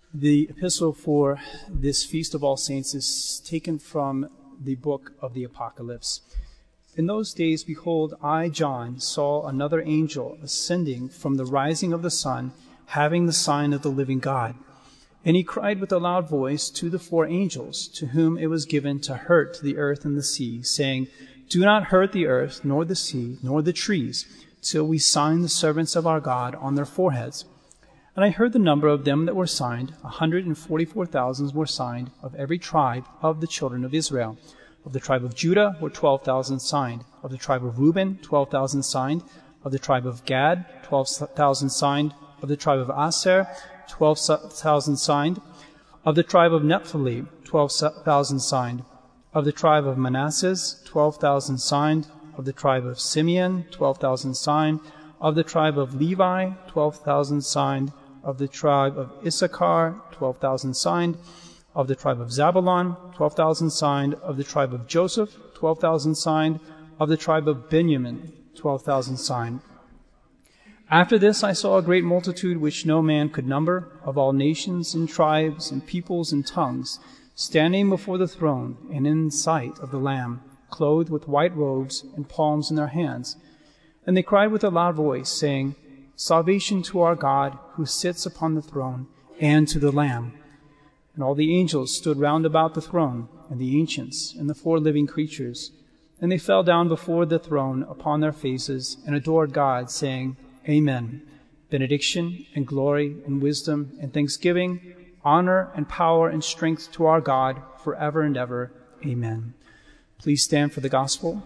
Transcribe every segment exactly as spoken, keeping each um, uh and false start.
The epistle for this Feast of All Saints is taken from the book of the Apocalypse. In those days, behold, I, John, saw another angel ascending from the rising of the sun, having the sign of the living God. And he cried with a loud voice to the four angels, to whom it was given to hurt the earth and the sea, saying, Do not hurt the earth, nor the sea, nor the trees, till we sign the servants of our God on their foreheads. And I heard the number of them that were signed. A hundred and forty-four thousand were signed, of every tribe of the children of Israel. Of the tribe of Judah were twelve thousand signed. Of the tribe of Reuben, twelve thousand signed. Of the tribe of Gad, twelve thousand signed. Of the tribe of Aser, twelve thousand signed. Of the tribe of Naphtali, twelve thousand signed. Of the tribe of Manasseh, twelve thousand signed. Of the tribe of Simeon, twelve thousand signed. Of the tribe of Levi, twelve thousand signed. Of the tribe of Issachar, twelve thousand signed. Of the tribe of Zabulon, twelve thousand signed. Of the tribe of Joseph, twelve thousand signed. Of the tribe of Benjamin, twelve thousand signed. After this I saw a great multitude which no man could number, of all nations and tribes and peoples and tongues, standing before the throne and in sight of the Lamb, clothed with white robes and palms in their hands. And they cried with a loud voice, saying, Salvation to our God, who sits upon the throne, and to the Lamb. And all the angels stood round about the throne, and the ancients, and the four living creatures. And they fell down before the throne upon their faces, and adored God, saying, Amen. Benediction, and glory, and wisdom, and thanksgiving, honor, and power, and strength to our God, forever and ever. Amen. Please stand for the gospel.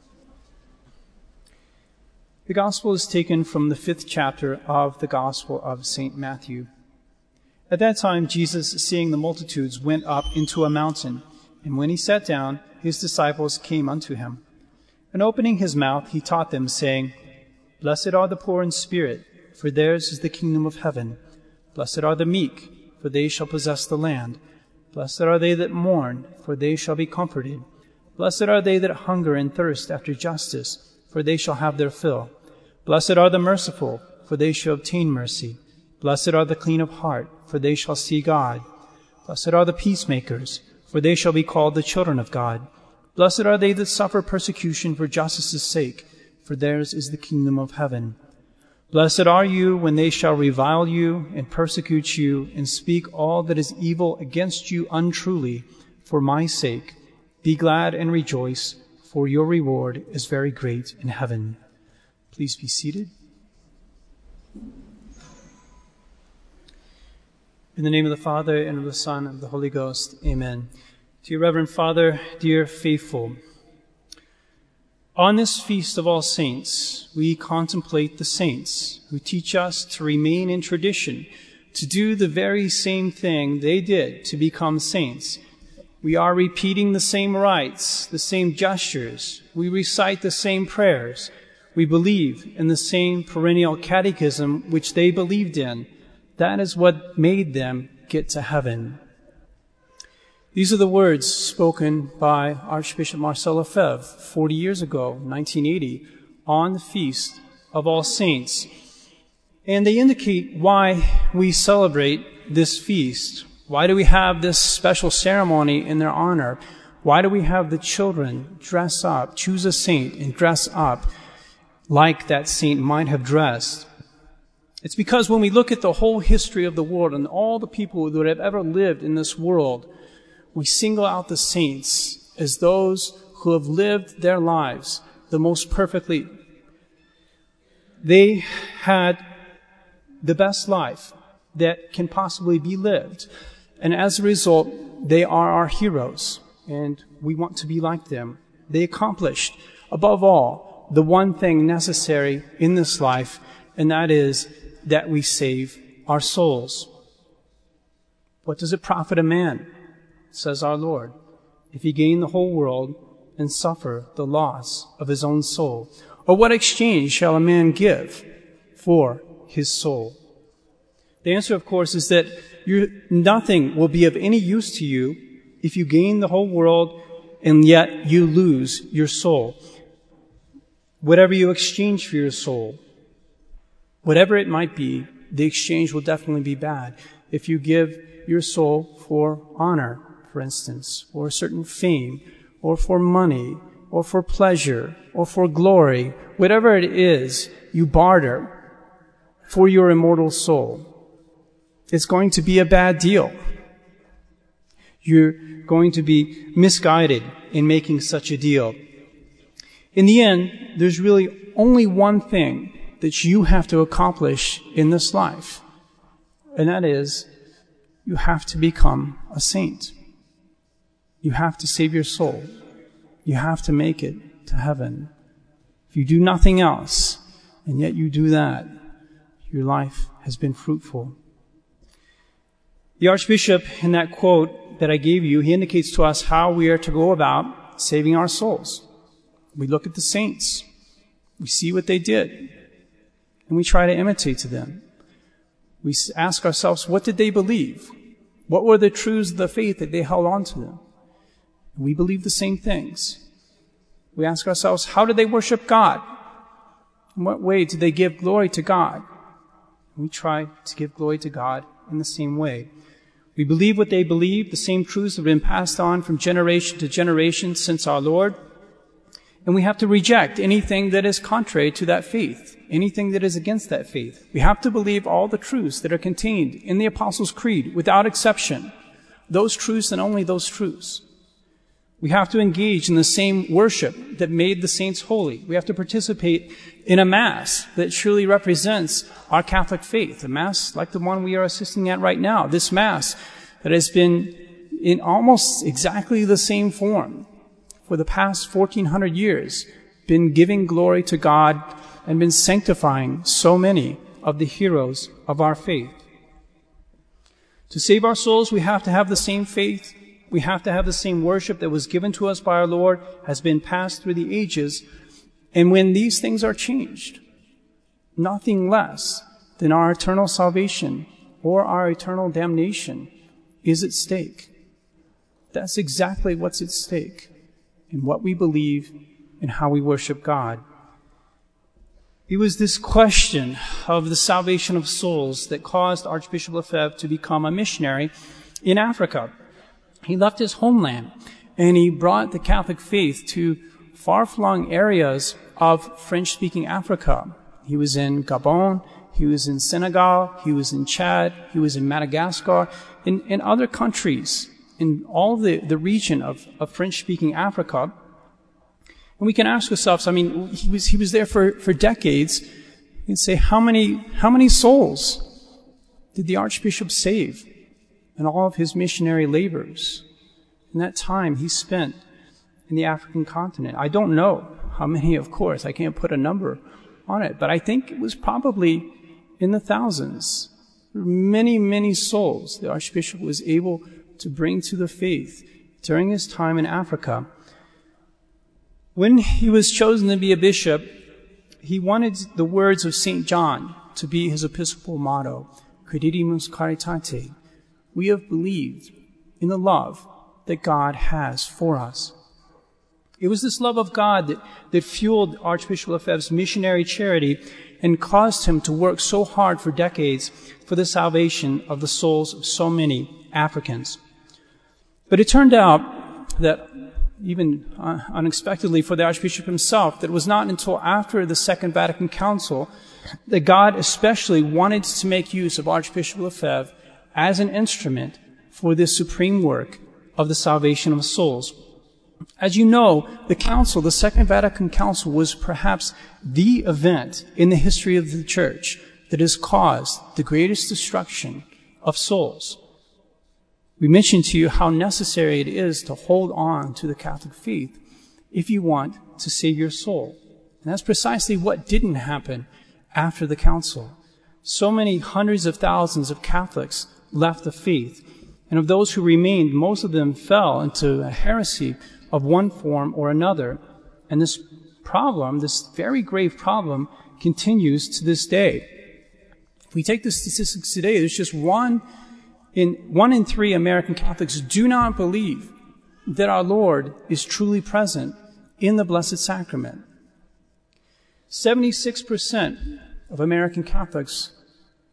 The gospel is taken from the fifth chapter of the Gospel of Saint Matthew. At that time, Jesus, seeing the multitudes, went up into a mountain, and when he sat down, his disciples came unto him. And opening his mouth, he taught them, saying, Blessed are the poor in spirit, for theirs is the kingdom of heaven. Blessed are the meek, for they shall possess the land. Blessed are they that mourn, for they shall be comforted. Blessed are they that hunger and thirst after justice, for they shall have their fill. Blessed are the merciful, for they shall obtain mercy. Blessed are the clean of heart, for they shall see God. Blessed are the peacemakers, for they shall be called the children of God. Blessed are they that suffer persecution for justice' sake, for theirs is the kingdom of heaven. Blessed are you when they shall revile you and persecute you and speak all that is evil against you untruly for my sake. Be glad and rejoice, for your reward is very great in heaven. Please be seated. In the name of the Father, and of the Son, and of the Holy Ghost, amen. Dear Reverend Father, dear faithful, on this Feast of All Saints, we contemplate the saints who teach us to remain in tradition, to do the very same thing they did to become saints. We are repeating the same rites, the same gestures. We recite the same prayers. We believe in the same perennial catechism which they believed in. That is what made them get to heaven. These are the words spoken by Archbishop Marcel Lefebvre forty years ago, nineteen eighty, on the Feast of All Saints. And they indicate why we celebrate this feast. Why do we have this special ceremony in their honor? Why do we have the children dress up, choose a saint, and dress up like that saint might have dressed? It's because when we look at the whole history of the world and all the people that have ever lived in this world, we single out the saints as those who have lived their lives the most perfectly. They had the best life that can possibly be lived. And as a result, they are our heroes, and we want to be like them. They accomplished, above all, the one thing necessary in this life, and that is that we save our souls. What does it profit a man, says our Lord, if he gain the whole world and suffer the loss of his own soul? Or what exchange shall a man give for his soul? The answer, of course, is that you, nothing will be of any use to you if you gain the whole world and yet you lose your soul. Whatever you exchange for your soul, whatever it might be, the exchange will definitely be bad. if you give your soul for honor, for instance, or a certain fame, or for money, or for pleasure, or for glory, whatever it is you barter for your immortal soul, it's going to be a bad deal. You're going to be misguided in making such a deal. In the end, there's really only one thing that you have to accomplish in this life, and that is you have to become a saint. You have to save your soul. You have to make it to heaven. If you do nothing else, and yet you do that, your life has been fruitful. The Archbishop, in that quote that I gave you, he indicates to us how we are to go about saving our souls. We look at the saints. We see what they did. And we try to imitate to them. We ask ourselves, what did they believe? What were the truths of the faith that they held on to them? And we believe the same things. We ask ourselves, how did they worship God? In what way did they give glory to God? And we try to give glory to God in the same way. We believe what they believed, the same truths have been passed on from generation to generation since our Lord. And we have to reject anything that is contrary to that faith, anything that is against that faith. We have to believe all the truths that are contained in the Apostles' Creed without exception. Those truths and only those truths. We have to engage in the same worship that made the saints holy. We have to participate in a Mass that truly represents our Catholic faith, a Mass like the one we are assisting at right now. This Mass that has been in almost exactly the same form for the past fourteen hundred years, been giving glory to God and been sanctifying so many of the heroes of our faith. To save our souls, we have to have the same faith. We have to have the same worship that was given to us by our Lord, has been passed through the ages. And when these things are changed, nothing less than our eternal salvation or our eternal damnation is at stake. That's exactly what's at stake in what we believe and how we worship God. It was this question of the salvation of souls that caused Archbishop Lefebvre to become a missionary in Africa. He left his homeland and he brought the Catholic faith to far-flung areas of French-speaking Africa. He was in Gabon, he was in Senegal, he was in Chad, he was in Madagascar, in, in other countries, in all the, the region of, of French-speaking Africa. And we can ask ourselves, I mean, he was, he was there for, for decades. You can say, how many, how many souls did the Archbishop save in all of his missionary labors in that time he spent in the African continent? I don't know how many, of course. I can't put a number on it, but I think it was probably in the thousands. Many, many souls the Archbishop was able to bring to the faith during his time in Africa. When he was chosen to be a bishop, he wanted the words of Saint John to be his episcopal motto, Credidimus Caritate. We have believed in the love that God has for us. It was this love of God that, that fueled Archbishop Lefebvre's missionary charity and caused him to work so hard for decades for the salvation of the souls of so many Africans. But it turned out that, even uh, unexpectedly for the Archbishop himself, that it was not until after the Second Vatican Council that God especially wanted to make use of Archbishop Lefebvre as an instrument for this supreme work of the salvation of souls. As you know, the Council, the Second Vatican Council, was perhaps the event in the history of the Church that has caused the greatest destruction of souls. We mentioned to you how necessary it is to hold on to the Catholic faith if you want to save your soul. And that's precisely what didn't happen after the Council. So many hundreds of thousands of Catholics left the faith. And of those who remained, most of them fell into a heresy of one form or another. And this problem, this very grave problem, continues to this day. If we take the statistics today, there's just one in, one in three American Catholics do not believe that our Lord is truly present in the Blessed Sacrament. seventy-six percent of American Catholics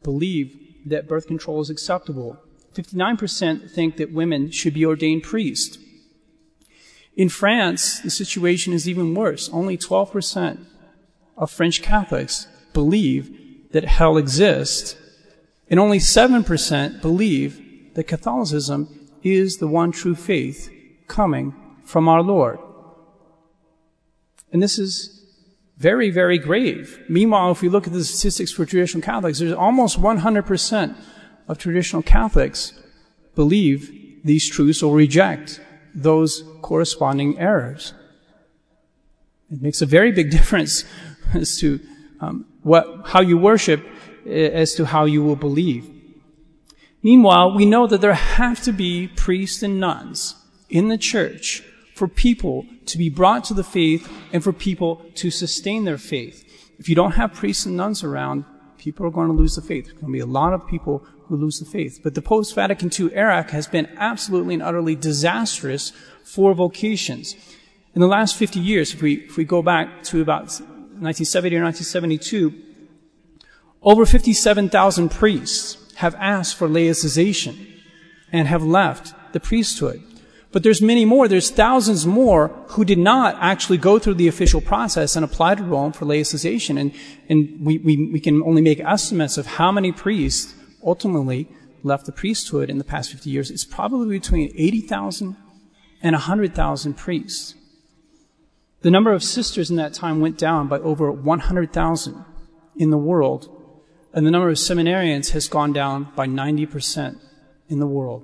believe that birth control is acceptable. fifty-nine percent think that women should be ordained priests. In France, the situation is even worse. Only twelve percent of French Catholics believe that hell exists, and only seven percent believe that Catholicism is the one true faith coming from our Lord. And this is very, very grave. Meanwhile, if we look at the statistics for traditional Catholics, there's almost one hundred percent of traditional Catholics believe these truths or reject those corresponding errors. It makes a very big difference as to um, what, how you worship, as to how you will believe. Meanwhile, we know that there have to be priests and nuns in the church for people to be brought to the faith and for people to sustain their faith. If you don't have priests and nuns around, people are going to lose the faith. There's going to be a lot of people who lose the faith. But the post-Vatican two era has been absolutely and utterly disastrous for vocations. In the last fifty years, if we, if we go back to about nineteen seventy or nineteen seventy-two, over fifty-seven thousand priests have asked for laicization and have left the priesthood. But there's many more, there's thousands more who did not actually go through the official process and apply to Rome for laicization. And, and we, we, we can only make estimates of how many priests ultimately left the priesthood in the past fifty years. It's probably between eighty thousand and one hundred thousand priests. The number of sisters in that time went down by over one hundred thousand in the world, and the number of seminarians has gone down by ninety percent in the world.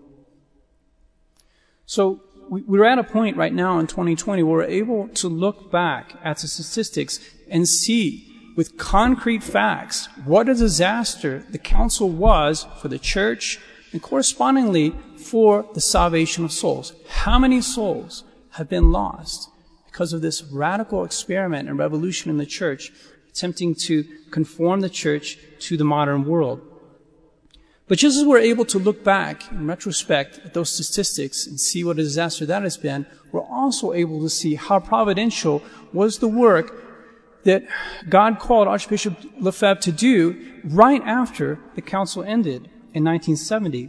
So we're at a point right now in twenty twenty where we're able to look back at the statistics and see with concrete facts what a disaster the council was for the church and correspondingly for the salvation of souls. How many souls have been lost because of this radical experiment and revolution in the church, attempting to conform the church to the modern world? But just as we're able to look back in retrospect at those statistics and see what a disaster that has been, we're also able to see how providential was the work that God called Archbishop Lefebvre to do right after the council ended in nineteen seventy.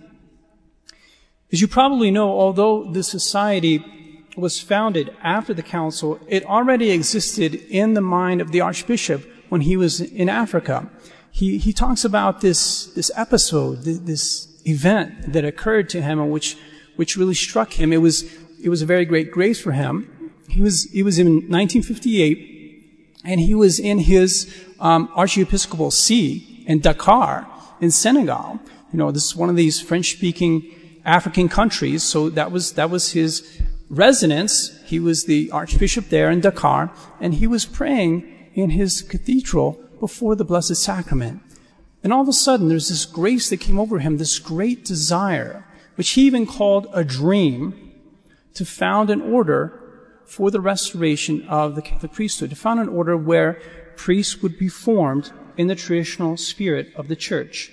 As you probably know, although the society was founded after the council, it already existed in the mind of the Archbishop when he was in Africa. He, he talks about this, this episode, this event that occurred to him and which, which really struck him. It was, it was a very great grace for him. He was, he was in nineteen fifty-eight, and he was in his, um, archiepiscopal see in Dakar, in Senegal. You know, this is one of these French-speaking African countries, so that was, that was his residence. He was the archbishop there in Dakar, and he was praying in his cathedral before the Blessed Sacrament. And all of a sudden, there's this grace that came over him, this great desire, which he even called a dream, to found an order for the restoration of the Catholic priesthood, to found an order where priests would be formed in the traditional spirit of the church.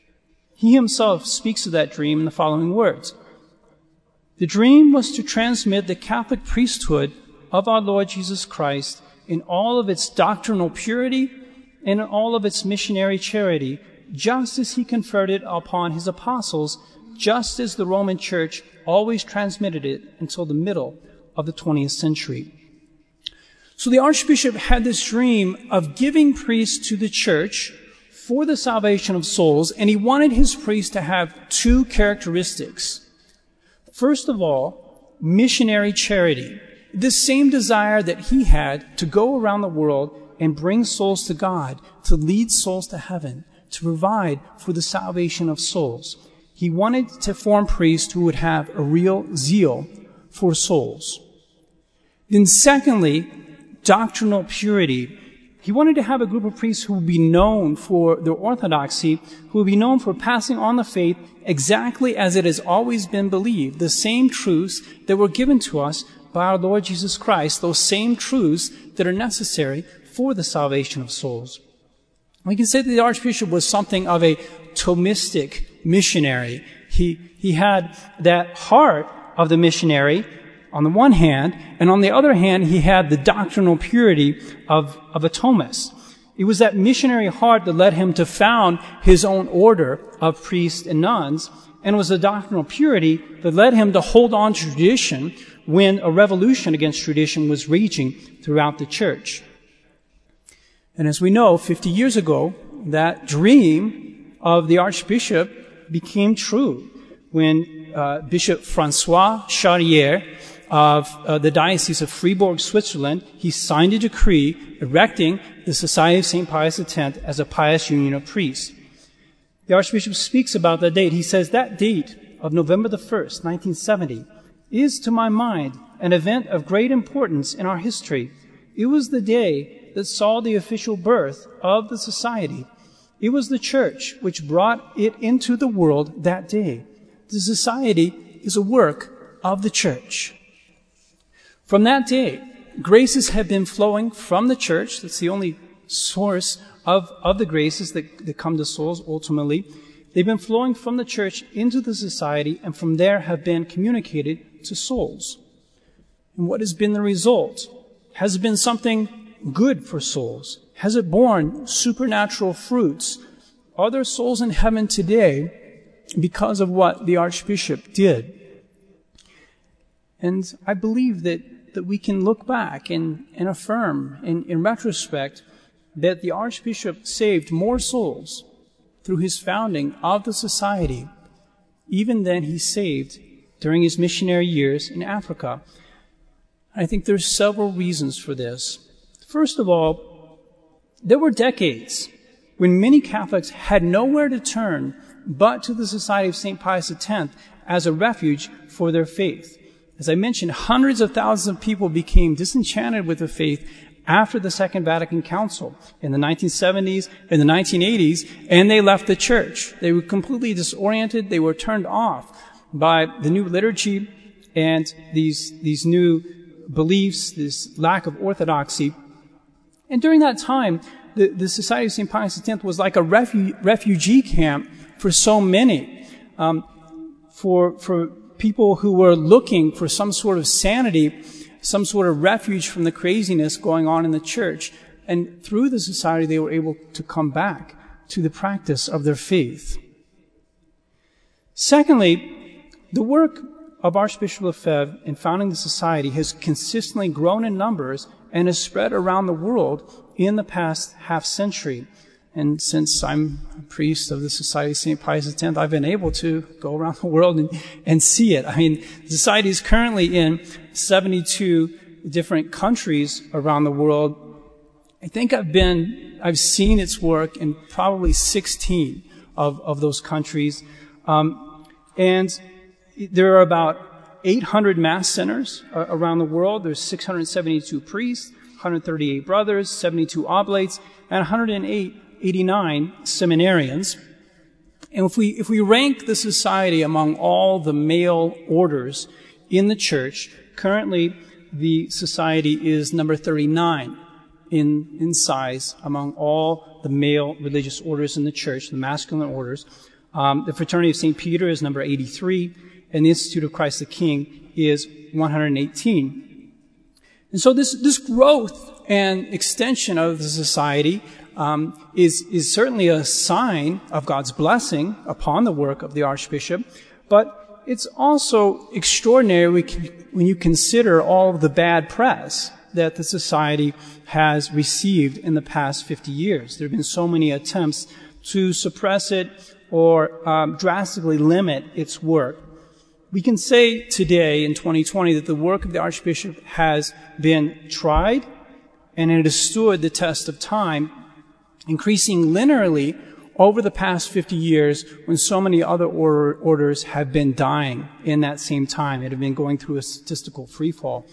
He himself speaks of that dream in the following words. The dream was to transmit the Catholic priesthood of our Lord Jesus Christ in all of its doctrinal purity and in all of its missionary charity, just as he conferred it upon his apostles, just as the Roman Church always transmitted it until the middle of the twentieth century. So the Archbishop had this dream of giving priests to the church for the salvation of souls, and he wanted his priests to have two characteristics. First of all, missionary charity. This same desire that he had to go around the world and bring souls to God, to lead souls to heaven, to provide for the salvation of souls. He wanted to form priests who would have a real zeal for souls. Then secondly, doctrinal purity. He wanted to have a group of priests who would be known for their orthodoxy, who would be known for passing on the faith exactly as it has always been believed, the same truths that were given to us by our Lord Jesus Christ, those same truths that are necessary for the salvation of souls. We can say that the Archbishop was something of a Thomistic missionary. He, he had that heart of the missionary on the one hand, and on the other hand, he had the doctrinal purity of, of a Thomist. It was that missionary heart that led him to found his own order of priests and nuns, and it was the doctrinal purity that led him to hold on to tradition when a revolution against tradition was raging throughout the church. And as we know, fifty years ago, that dream of the Archbishop became true when uh, Bishop Francois Charrière of uh, the Diocese of Fribourg, Switzerland, he signed a decree erecting the Society of Saint Pius X as a pious union of priests. The Archbishop speaks about that date. He says, that date of November the first, nineteen seventy, is, to my mind, an event of great importance in our history. It was the day that saw the official birth of the Society. It was the Church which brought it into the world that day. The Society is a work of the Church. From that day, graces have been flowing from the Church. That's the only source of, of the graces that, that come to souls ultimately. They've been flowing from the Church into the Society, and from there have been communicated to souls. And what has been the result? Has it been something good for souls? Has it borne supernatural fruits? Are there souls in heaven today because of what the Archbishop did? And I believe that, that we can look back and, and affirm in, in retrospect that the Archbishop saved more souls through his founding of the Society even than he saved during his missionary years in Africa. I think there's several reasons for this. First of all, there were decades when many Catholics had nowhere to turn but to the Society of Saint Pius X as a refuge for their faith. As I mentioned, hundreds of thousands of people became disenchanted with the faith after the Second Vatican Council in the nineteen seventies and the nineteen eighties, and they left the church. They were completely disoriented. They were turned off by the new liturgy and these, these new beliefs, this lack of orthodoxy. And during that time, the, the Society of Saint Pius X was like a refu- refugee camp for so many, um, for, for people who were looking for some sort of sanity, some sort of refuge from the craziness going on in the church. And through the Society, they were able to come back to the practice of their faith. Secondly, the work of Archbishop Lefebvre in founding the Society has consistently grown in numbers and has spread around the world in the past half century. And since I'm a priest of the Society of Saint Pius X, I've been able to go around the world and, and see it. I mean, the Society is currently in seventy-two different countries around the world. I think I've been, I've seen its work in probably sixteen of, of those countries. Um, and there are about eight hundred Mass centers uh, around the world. There's six hundred seventy-two priests, one hundred thirty-eight brothers, seventy-two oblates, and one hundred eight eighty-nine seminarians. And if we, if we rank the Society among all the male orders in the Church, currently the Society is number thirty-nine in, in size among all the male religious orders in the Church, the masculine orders. Um, the Fraternity of Saint Peter is number eighty-three, and the Institute of Christ the King is one hundred eighteen. And so this, this growth and extension of the Society Um, is, is certainly a sign of God's blessing upon the work of the Archbishop, but it's also extraordinary when you consider all of the bad press that the Society has received in the past fifty years. There have been so many attempts to suppress it or um, drastically limit its work. We can say today in twenty twenty that the work of the Archbishop has been tried and it has stood the test of time, increasing linearly over the past fifty years when so many other order, orders have been dying in that same time. It had been going through a statistical freefall.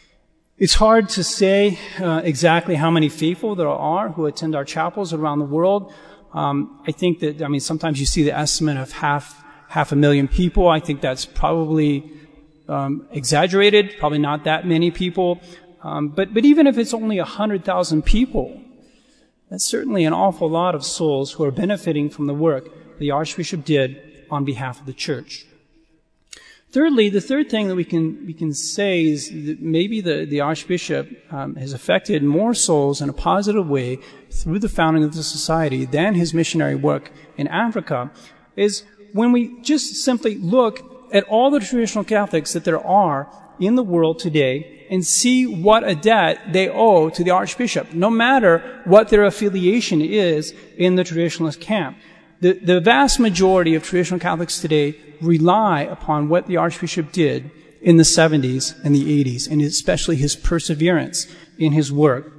It's hard to say uh, exactly how many faithful there are who attend our chapels around the world. Um, I think that, I mean, sometimes you see the estimate of half, half a million people. I think that's probably um, exaggerated, probably not that many people. Um, but, but even if it's only one hundred thousand people, that's certainly an awful lot of souls who are benefiting from the work the Archbishop did on behalf of the Church. Thirdly, the third thing that we can we can say is that maybe the, the Archbishop um, has affected more souls in a positive way through the founding of the society than his missionary work in Africa, is when we just simply look at all the traditional Catholics that there are in the world today and see what a debt they owe to the Archbishop, no matter what their affiliation is in the traditionalist camp. The, the vast majority of traditional Catholics today rely upon what the Archbishop did in the seventies and the eighties, and especially his perseverance in his work.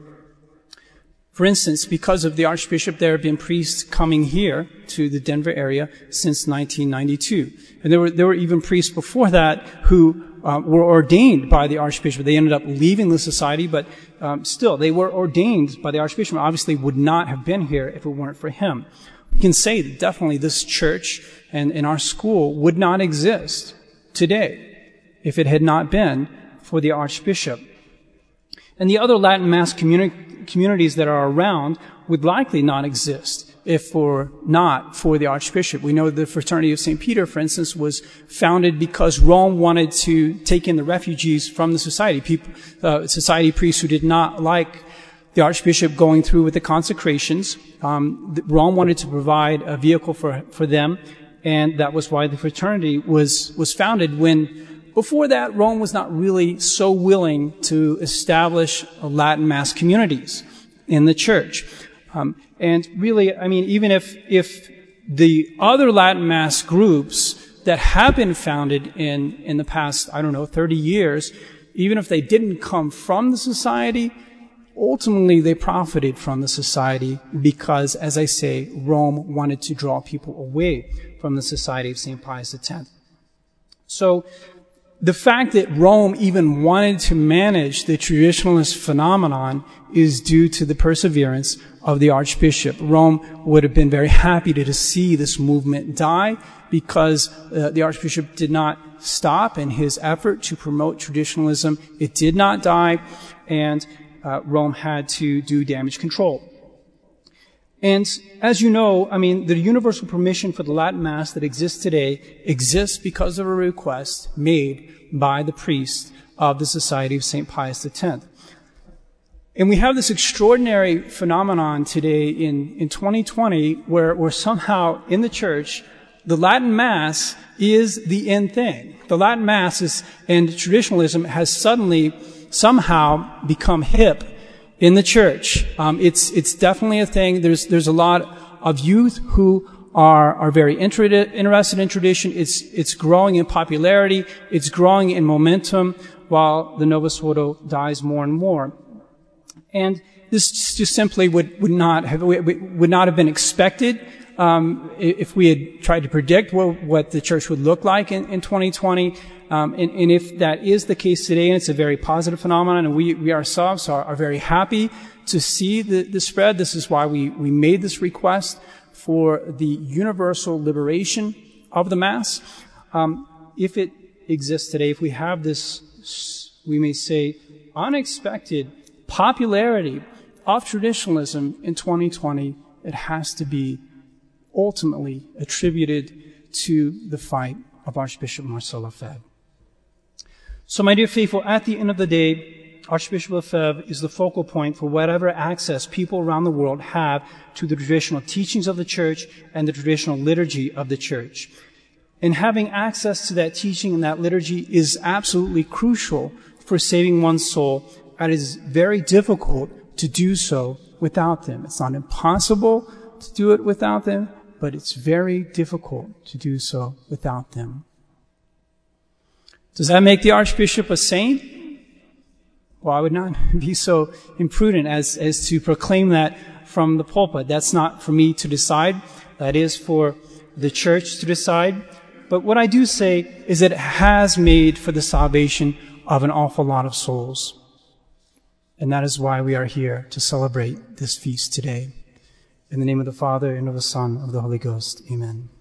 For instance, because of the Archbishop, there have been priests coming here to the Denver area since nineteen ninety-two. And there were, there were even priests before that who uh, were ordained by the Archbishop. They ended up leaving the society, but um, still, they were ordained by the Archbishop. Obviously would not have been here if it weren't for him. We can say that definitely this church and, and our school would not exist today if it had not been for the Archbishop. And the other Latin Mass communi- communities that are around would likely not exist if for not for the Archbishop. We know the Fraternity of Saint Peter, for instance, was founded because Rome wanted to take in the refugees from the society, people, uh, society priests who did not like the Archbishop going through with the consecrations. Um, Rome wanted to provide a vehicle for for them, and that was why the fraternity was was founded. When before that, Rome was not really so willing to establish Latin Mass communities in the church. Um, and really, I mean, even if if the other Latin Mass groups that have been founded in in the past, I don't know, thirty years, even if they didn't come from the society, ultimately, they profited from the society because, as I say, Rome wanted to draw people away from the Society of Saint Pius X. So, the fact that Rome even wanted to manage the traditionalist phenomenon is due to the perseverance of the Archbishop. Rome would have been very happy to, to see this movement die because uh, the Archbishop did not stop in his effort to promote traditionalism. It did not die, and Uh, Rome had to do damage control. And as you know, I mean, the universal permission for the Latin Mass that exists today exists because of a request made by the priest of the Society of Saint Pius X. And we have this extraordinary phenomenon today in, in twenty twenty where, where somehow in the church, the Latin Mass is the end thing. The Latin Mass is, and traditionalism has suddenly somehow become hip in the church. Um, it's it's definitely a thing. There's there's a lot of youth who are are very inter- interested in tradition. It's it's growing in popularity. It's growing in momentum, while the Novus Ordo dies more and more. And this just simply would would not have would not have been expected um, if we had tried to predict what, what the church would look like in, in twenty twenty. Um, and, and if that is the case today, and it's a very positive phenomenon, and we, we ourselves are, are very happy to see the, the spread. This is why we, we made this request for the universal liberation of the Mass. Um, if it exists today, if we have this, we may say, unexpected popularity of traditionalism in twenty twenty, it has to be ultimately attributed to the fight of Archbishop Marcel Lefebvre. So, my dear faithful, at the end of the day, Archbishop Lefebvre is the focal point for whatever access people around the world have to the traditional teachings of the church and the traditional liturgy of the church. And having access to that teaching and that liturgy is absolutely crucial for saving one's soul, and it is very difficult to do so without them. It's not impossible to do it without them, but it's very difficult to do so without them. Does that make the Archbishop a saint? Well, I would not be so imprudent as, as to proclaim that from the pulpit. That's not for me to decide. That is for the church to decide. But what I do say is that it has made for the salvation of an awful lot of souls. And that is why we are here to celebrate this feast today. In the name of the Father, and of the Son, and of the Holy Ghost. Amen.